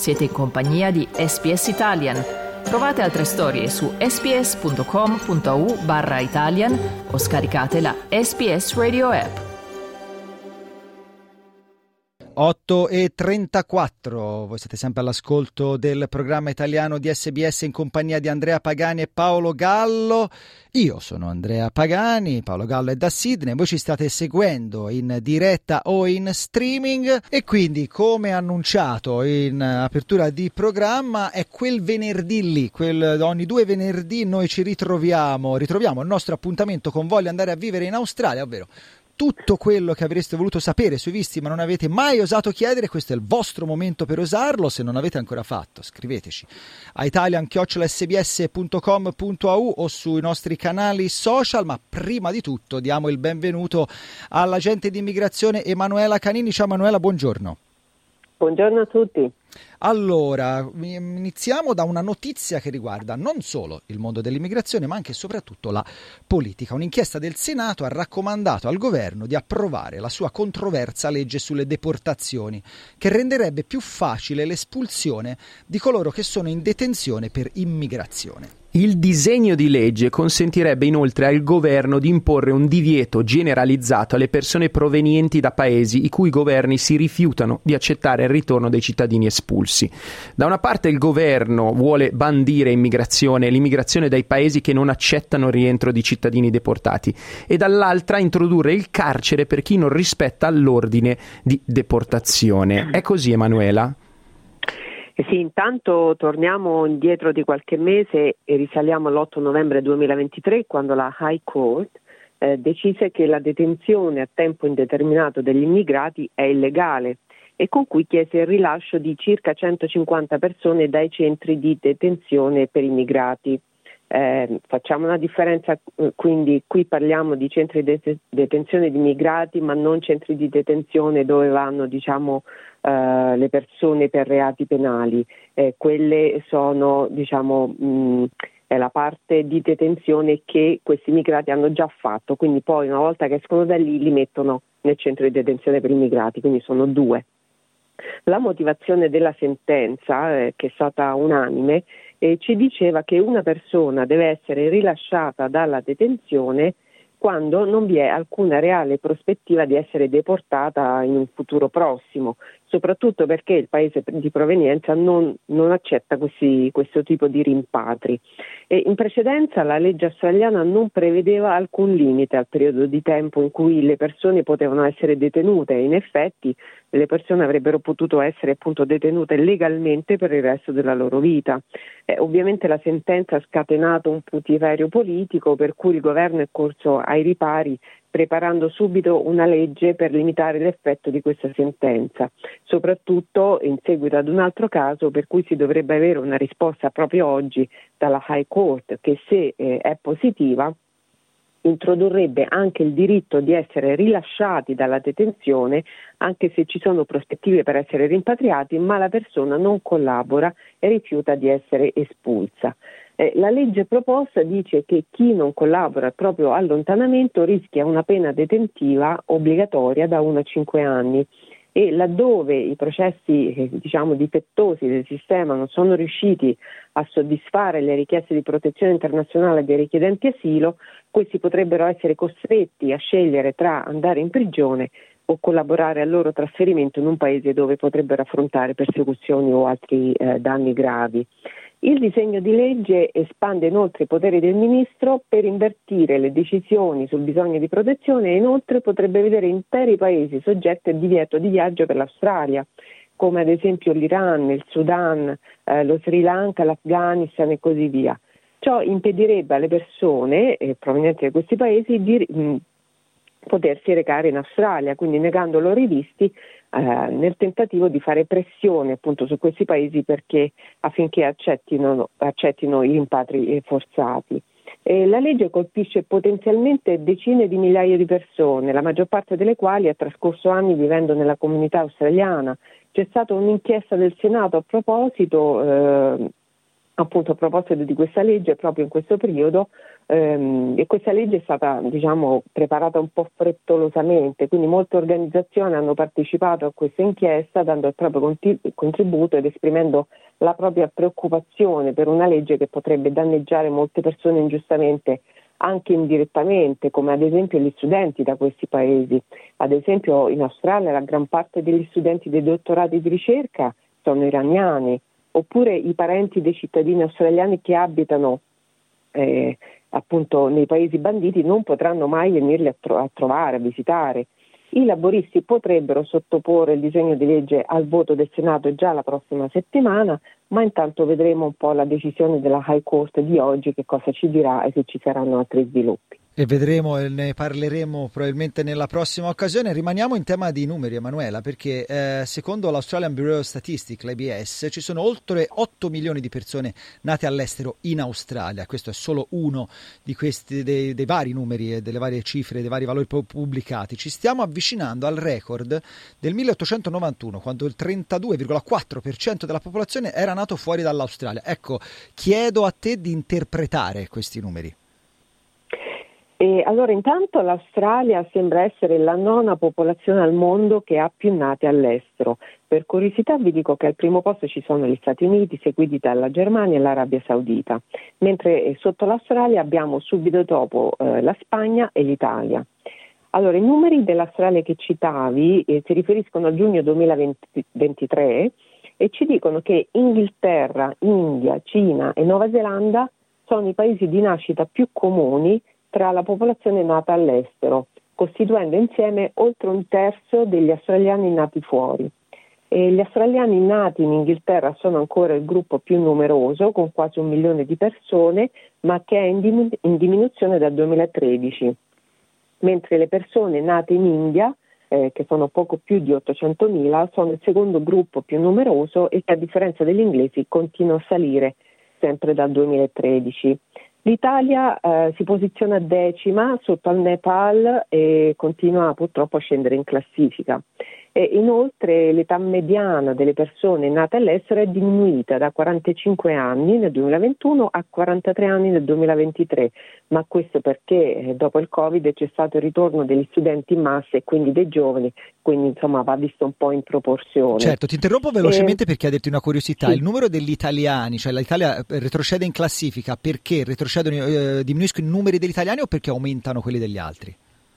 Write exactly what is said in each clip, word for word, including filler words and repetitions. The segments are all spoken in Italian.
Siete in compagnia di S B S Italian. Trovate altre storie su sbs.com.au barra Italian o scaricate la S B S Radio app. otto e trentaquattro, voi siete sempre all'ascolto del programma italiano di S B S in compagnia di Andrea Pagani e Paolo Gallo. Io sono Andrea Pagani, Paolo Gallo è da Sydney, voi ci state seguendo in diretta o in streaming e quindi, come annunciato in apertura di programma, è quel venerdì lì, quel, ogni due venerdì noi ci ritroviamo, ritroviamo il nostro appuntamento con Voglio andare a vivere in Australia, ovvero tutto quello che avreste voluto sapere sui visti ma non avete mai osato chiedere. Questo è il vostro momento per osarlo. Se non avete ancora fatto, scriveteci a italian chiocciola s b s punto com punto a u o sui nostri canali social. Ma prima di tutto diamo il benvenuto all'agente di immigrazione Emanuela Canini. Ciao Emanuela, buongiorno. Buongiorno a tutti. Allora, iniziamo da una notizia che riguarda non solo il mondo dell'immigrazione, ma anche e soprattutto la politica. Un'inchiesta del Senato ha raccomandato al governo di approvare la sua controversa legge sulle deportazioni, che renderebbe più facile l'espulsione di coloro che sono in detenzione per immigrazione. Il disegno di legge consentirebbe inoltre al governo di imporre un divieto generalizzato alle persone provenienti da paesi i cui governi si rifiutano di accettare il ritorno dei cittadini espulsi. Da una parte il governo vuole bandire immigrazione, l'immigrazione dai paesi che non accettano il rientro di cittadini deportati, e dall'altra introdurre il carcere per chi non rispetta l'ordine di deportazione. È così, Emanuela? Sì, intanto torniamo indietro di qualche mese e risaliamo all'otto novembre duemilaventitré, quando la High Court eh, decise che la detenzione a tempo indeterminato degli immigrati è illegale e con cui chiese il rilascio di circa centocinquanta persone dai centri di detenzione per immigrati. Eh, facciamo una differenza, quindi qui parliamo di centri di det- detenzione di immigrati, ma non centri di detenzione dove vanno, diciamo, eh, le persone per reati penali. Eh, quelle sono, diciamo, mh, è la parte di detenzione che questi immigrati hanno già fatto, quindi poi una volta che escono da lì li mettono nel centro di detenzione per immigrati, quindi sono due. La motivazione della sentenza, eh, che è stata unanime, eh, ci diceva che una persona deve essere rilasciata dalla detenzione quando non vi è alcuna reale prospettiva di essere deportata in un futuro prossimo, soprattutto perché il paese di provenienza non, non accetta questi, questo tipo di rimpatri. E in precedenza la legge australiana non prevedeva alcun limite al periodo di tempo in cui le persone potevano essere detenute, e in effetti le persone avrebbero potuto essere appunto detenute legalmente per il resto della loro vita. Eh, ovviamente la sentenza ha scatenato un putiferio politico, per cui il governo è corso ai ripari preparando subito una legge per limitare l'effetto di questa sentenza, soprattutto in seguito ad un altro caso per cui si dovrebbe avere una risposta proprio oggi dalla High Court, che se eh, è positiva introdurrebbe anche il diritto di essere rilasciati dalla detenzione anche se ci sono prospettive per essere rimpatriati, ma la persona non collabora e rifiuta di essere espulsa. Eh, la legge proposta dice che chi non collabora al proprio allontanamento rischia una pena detentiva obbligatoria da uno a cinque anni, e laddove i processi eh, diciamo difettosi del sistema non sono riusciti a soddisfare le richieste di protezione internazionale dei richiedenti asilo, questi potrebbero essere costretti a scegliere tra andare in prigione o collaborare al loro trasferimento in un paese dove potrebbero affrontare persecuzioni o altri eh, danni gravi. Il disegno di legge espande inoltre i poteri del ministro per invertire le decisioni sul bisogno di protezione, e inoltre potrebbe vedere interi paesi soggetti al divieto di viaggio per l'Australia, come ad esempio l'Iran, il Sudan, eh, lo Sri Lanka, l'Afghanistan e così via. Ciò impedirebbe alle persone eh, provenienti da questi paesi di mh, potersi recare in Australia, quindi negando loro i visti eh, nel tentativo di fare pressione appunto su questi paesi perché affinché accettino, accettino i rimpatri forzati. E la legge colpisce potenzialmente decine di migliaia di persone, la maggior parte delle quali ha trascorso anni vivendo nella comunità australiana. C'è stata un'inchiesta del Senato a proposito, eh, appunto a proposito di questa legge proprio in questo periodo, ehm, e questa legge è stata, diciamo, preparata un po' frettolosamente, quindi molte organizzazioni hanno partecipato a questa inchiesta dando il proprio conti- contributo ed esprimendo la propria preoccupazione per una legge che potrebbe danneggiare molte persone ingiustamente, anche indirettamente, come ad esempio gli studenti da questi paesi. Ad esempio in Australia la gran parte degli studenti dei dottorati di ricerca sono iraniani, oppure i parenti dei cittadini australiani che abitano eh, appunto nei paesi banditi non potranno mai venirli a, tro- a trovare, a visitare. I laboristi potrebbero sottoporre il disegno di legge al voto del Senato già la prossima settimana, ma intanto vedremo un po' la decisione della High Court di oggi, che cosa ci dirà e se ci saranno altri sviluppi. E vedremo e ne parleremo probabilmente nella prossima occasione. Rimaniamo in tema di numeri, Emanuela, perché eh, secondo l'Australian Bureau of Statistics, l'A B S, ci sono oltre otto milioni di persone nate all'estero in Australia. Questo è solo uno di questi dei, dei vari numeri e delle varie cifre, dei vari valori pubblicati. Ci stiamo avvicinando al record del milleottocentonovantuno, quando il trentadue virgola quattro per cento della popolazione era nato fuori dall'Australia. Ecco, chiedo a te di interpretare questi numeri. E allora intanto l'Australia sembra essere la nona popolazione al mondo che ha più nati all'estero. Per curiosità vi dico che al primo posto ci sono gli Stati Uniti, seguiti dalla Germania e l'Arabia Saudita, mentre sotto l'Australia abbiamo subito dopo eh, la Spagna e l'Italia. Allora, i numeri dell'Australia che citavi eh, si riferiscono a giugno duemilaventitré e ci dicono che Inghilterra, India, Cina e Nuova Zelanda sono i paesi di nascita più comuni tra la popolazione nata all'estero, costituendo insieme oltre un terzo degli australiani nati fuori. E gli australiani nati in Inghilterra sono ancora il gruppo più numeroso, con quasi un milione di persone, ma che è in, diminu- in diminuzione dal duemilatredici, mentre le persone nate in India, eh, che sono poco più di ottocentomila, sono il secondo gruppo più numeroso e che a differenza degli inglesi continua a salire sempre dal duemilatredici. L'Italia eh, si posiziona decima sotto al Nepal e continua purtroppo a scendere in classifica. E inoltre l'età mediana delle persone nate all'estero è diminuita da quarantacinque anni nel duemilaventuno a quarantatré anni nel duemilaventitré, ma questo perché eh, dopo il Covid c'è stato il ritorno degli studenti in massa e quindi dei giovani, quindi insomma va visto un po' in proporzione. Certo, ti interrompo velocemente eh, per chiederti una curiosità. Sì. Il numero degli italiani, cioè l'Italia retrocede in classifica perché retrocedono, eh, diminuiscono i numeri degli italiani o perché aumentano quelli degli altri?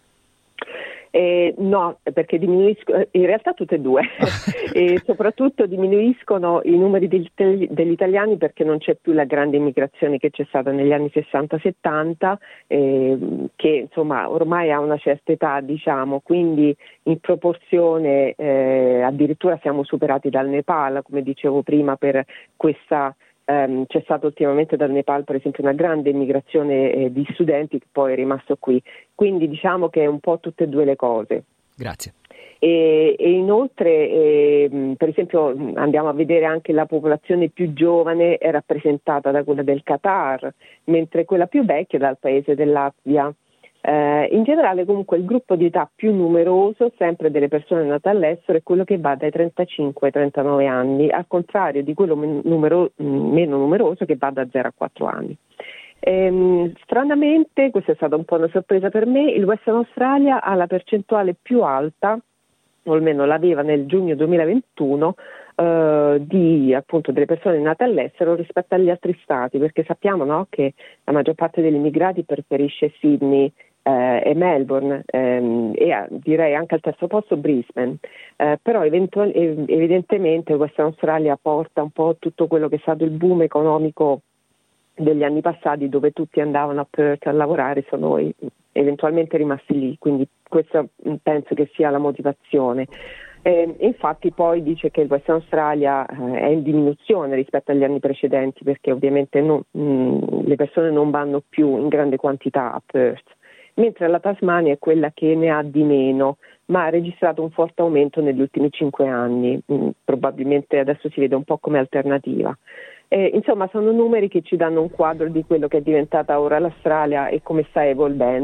Eh, no, perché diminuiscono, in realtà tutte e due, e soprattutto diminuiscono i numeri degli, degli italiani perché non c'è più la grande immigrazione che c'è stata negli anni sessanta settanta, eh, che insomma ormai ha una certa età, diciamo, quindi in proporzione eh, addirittura siamo superati dal Nepal, come dicevo prima, per questa. Um, c'è stata ultimamente dal Nepal per esempio una grande immigrazione eh, di studenti che poi è rimasto qui, quindi diciamo che è un po' tutte e due le cose. Grazie. E, e inoltre eh, per esempio andiamo a vedere anche la popolazione più giovane è rappresentata da quella del Qatar, mentre quella più vecchia dal paese del Latvia. Eh, in generale comunque il gruppo di età più numeroso, sempre delle persone nate all'estero, è quello che va dai trentacinque ai trentanove anni, al contrario di quello men- numero- meno numeroso che va da zero a quattro anni. Ehm, stranamente, questa è stata un po' una sorpresa per me, il Western Australia ha la percentuale più alta, o almeno l'aveva nel giugno duemilaventuno, Uh, di appunto delle persone nate all'estero rispetto agli altri stati, perché sappiamo, no, che la maggior parte degli immigrati preferisce Sydney eh, e Melbourne ehm, e eh, direi anche al terzo posto Brisbane, eh, però eventual- evidentemente Western Australia porta un po' tutto quello che è stato il boom economico degli anni passati, dove tutti andavano a Perth a lavorare, sono eventualmente rimasti lì, quindi questa penso che sia la motivazione. Eh, infatti poi dice che il Western Australia eh, è in diminuzione rispetto agli anni precedenti, perché ovviamente non, mh, le persone non vanno più in grande quantità a Perth, mentre la Tasmania è quella che ne ha di meno, ma ha registrato un forte aumento negli ultimi cinque anni, mh, probabilmente adesso si vede un po' come alternativa. Eh, insomma sono numeri che ci danno un quadro di quello che è diventata ora l'Australia e come sta evolvendo,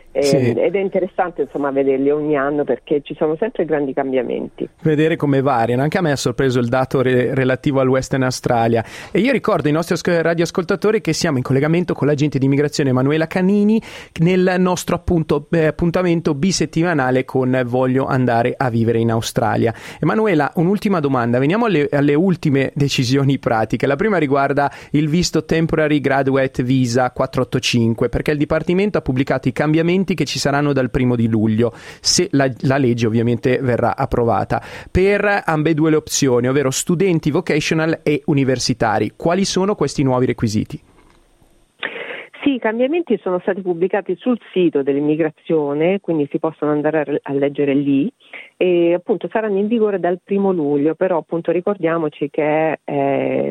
Eh, sì. Ed è interessante insomma vederli ogni anno perché ci sono sempre grandi cambiamenti. Vedere come variano, anche a me ha sorpreso il dato re- relativo al Western Australia. E io ricordo ai nostri radioascoltatori che siamo in collegamento con l'agente di immigrazione Emanuela Canini nel nostro appunto, eh, appuntamento bisettimanale con Voglio andare a vivere in Australia. Emanuela, un'ultima domanda, veniamo alle, alle ultime decisioni pratiche. La prima riguarda il visto Temporary Graduate Visa quattrocentottantacinque, perché il Dipartimento ha pubblicato i cambiamenti che ci saranno dal primo di luglio, se la, la legge ovviamente verrà approvata, per ambedue le opzioni, ovvero studenti vocational e universitari. Quali sono questi nuovi requisiti? Sì, i cambiamenti sono stati pubblicati sul sito dell'immigrazione, quindi si possono andare a, a leggere lì e appunto saranno in vigore dal primo luglio, però appunto ricordiamoci che è,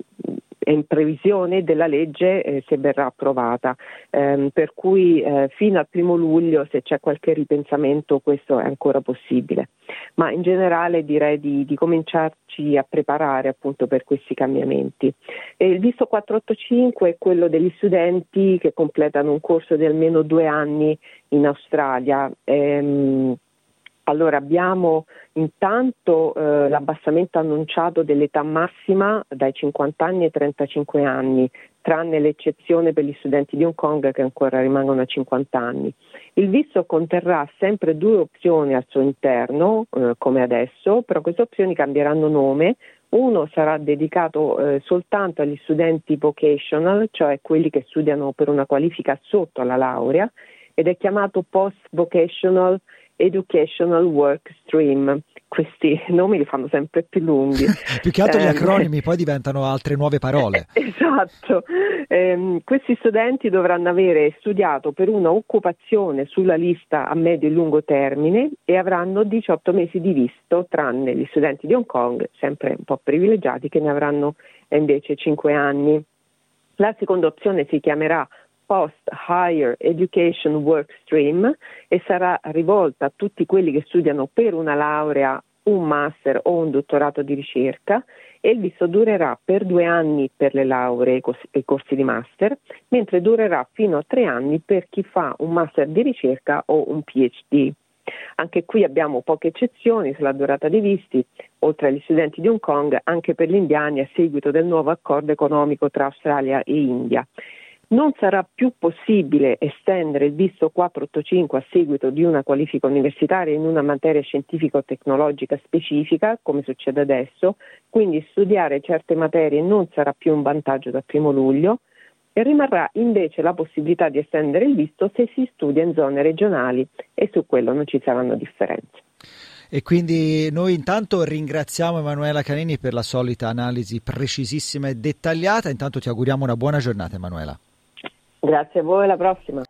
è in previsione della legge eh, se verrà approvata, ehm, per cui eh, fino al primo luglio se c'è qualche ripensamento questo è ancora possibile, ma in generale direi di, di cominciarci a preparare appunto per questi cambiamenti. E il visto quattrocentottantacinque è quello degli studenti che completano un corso di almeno due anni in Australia. Ehm, Allora abbiamo intanto eh, l'abbassamento annunciato dell'età massima dai cinquanta anni ai trentacinque anni, tranne l'eccezione per gli studenti di Hong Kong che ancora rimangono a cinquanta anni. Il visto conterrà sempre due opzioni al suo interno, eh, come adesso, però queste opzioni cambieranno nome. Uno sarà dedicato eh, soltanto agli studenti vocational, cioè quelli che studiano per una qualifica sotto alla laurea, ed è chiamato Post Vocational Educational Work Stream. Questi nomi li fanno sempre più lunghi. Più che altro gli acronimi poi diventano altre nuove parole. Esatto. Eh, questi studenti dovranno avere studiato per una occupazione sulla lista a medio e lungo termine e avranno diciotto mesi di visto, tranne gli studenti di Hong Kong, sempre un po' privilegiati, che ne avranno invece cinque anni. La seconda opzione si chiamerà Post Higher Education Work Stream e sarà rivolta a tutti quelli che studiano per una laurea, un master o un dottorato di ricerca, e il visto durerà per due anni per le lauree e i corsi di master, mentre durerà fino a tre anni per chi fa un master di ricerca o un P H D. Anche qui abbiamo poche eccezioni sulla durata dei visti, oltre agli studenti di Hong Kong, anche per gli indiani a seguito del nuovo accordo economico tra Australia e India. Non sarà più possibile estendere il visto quattrocentottantacinque a seguito di una qualifica universitaria in una materia scientifico-tecnologica specifica, come succede adesso, quindi studiare certe materie non sarà più un vantaggio dal primo luglio e rimarrà invece la possibilità di estendere il visto se si studia in zone regionali e su quello non ci saranno differenze. E quindi noi intanto ringraziamo Emanuela Canini per la solita analisi precisissima e dettagliata. Intanto ti auguriamo una buona giornata, Emanuela. Grazie a voi, alla prossima.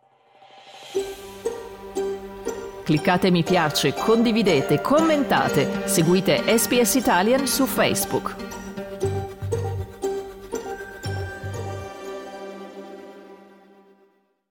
Cliccate mi piace, condividete, commentate, seguite S B S Italian su Facebook.